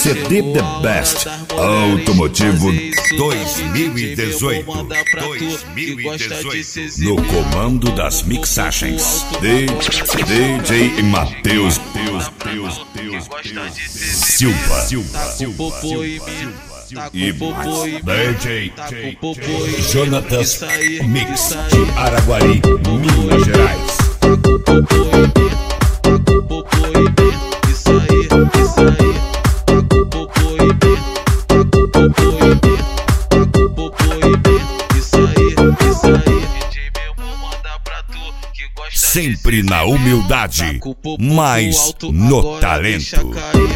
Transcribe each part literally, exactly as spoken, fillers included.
C D The Best Automotivo dois mil e dezoito. dois mil e dezoito. No comando das mixagens, D J Matheus Silva e D J Jonatas Mix de Araguari, Minas Gerais. Sempre na humildade, mas no talento.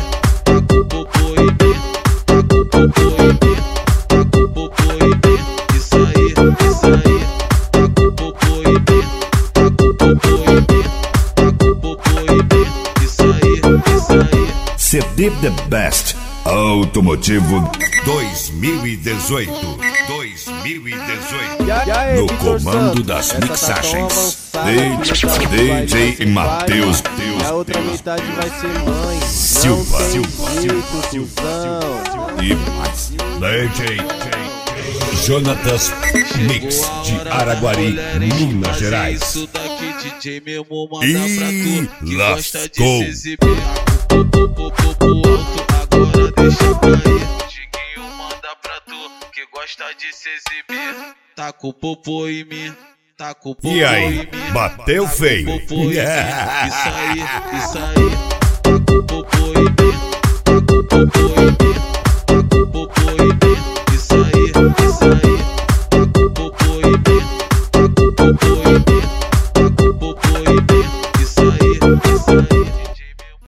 C D The Best Automotivo dois mil e dezoito. dois mil e dezoito. No comando das mixagens, D J Matheus A outra metade vai ser mãe Silva Silva e mais D J Jonatas Mix de Araguari, Minas Gerais. E lascou. Agora deixa cair. Diguinho manda pra tu que gosta de se exibir. Tá com o popô em mim, tá com o popô em mim. E aí, bateu feio? Isso aí, isso aí.